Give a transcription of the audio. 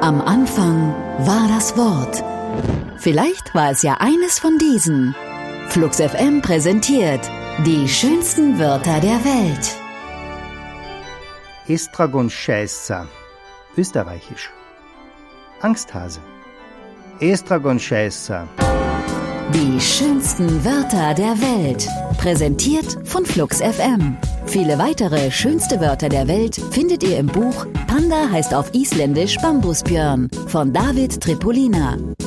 Am Anfang war das Wort. Vielleicht war es ja eines von diesen. Flux FM präsentiert die schönsten Wörter der Welt. Estragonscheißer, österreichisch. Angsthase. Estragonscheißer. Die schönsten Wörter der Welt. Präsentiert von Flux FM. Viele weitere schönste Wörter der Welt findet ihr im Buch Panda heißt auf Isländisch Bambusbjörn von David Tripolina.